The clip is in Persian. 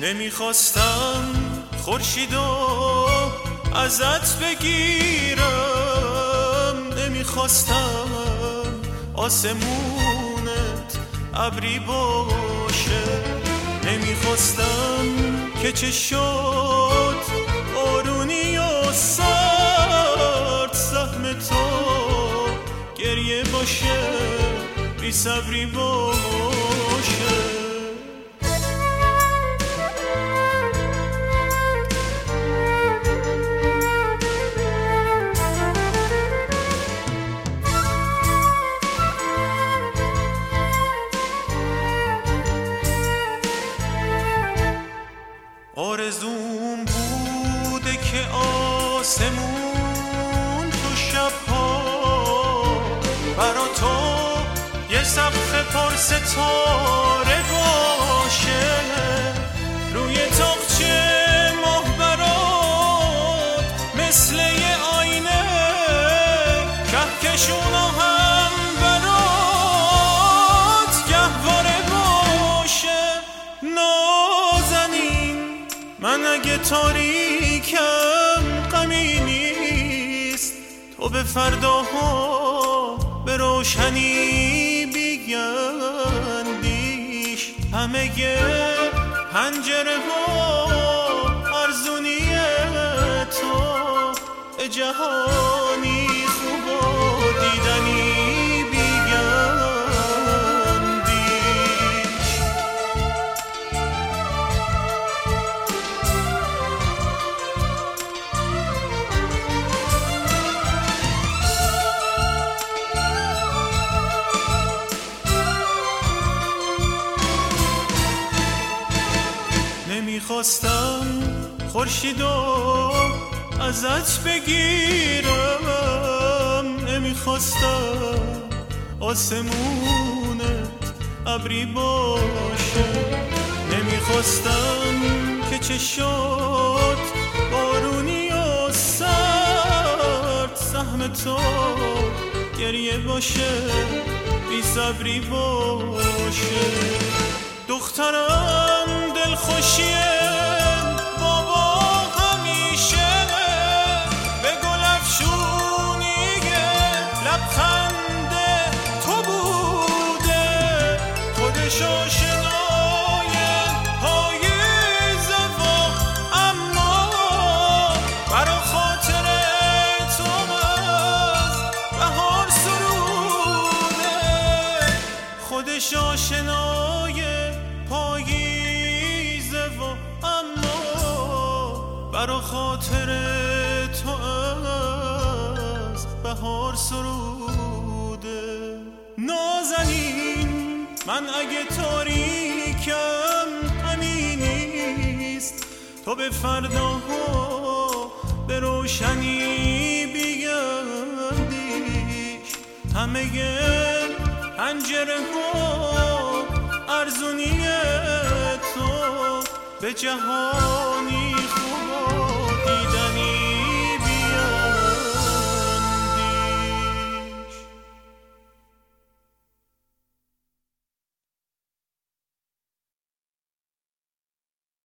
نمیخواستم خورشیدو ازت بگیرم، نمیخواستم آسمونت ابری باشه، نمیخواستم که چشات بارونی و سرد سهم تو گریه باشه، بی صبری باشه. آرزوم بوده که آسمون تو شبها برا تو یه سقف پر ستاره باشه، روی تاقچه ماه برات مثل یه آینه، کهکشونا هم برات گهواره باشه. من اگه تاریکم غمی نیست، تو به فرداها به روشنی بیاندیش، همه پنجره ها ارزونی تو به جهانی خوب و دیدنی نمیخواستم خورشیدو ازت بگیرم، نمیخواستم آسمونت ابری باشه، نمیخواستم که چشات بارونی و سرد سهم تو گریه باشه، بی صبری باشه. دخترم دلخوشیه بابا همیشه به گل افشونیه لبخند تو بوده، خودش آشنای پاییزه و اما برا خاطر تو از بهار سروده، خودش آشنای پاییزه و اما برا خاطر تو از بهار سروده. نازنین من اگه تاریکم غمی نیست، تو به فرداها به روشنی بیاندیش، همه پنجره ها ارزونی تو به جهانی خوب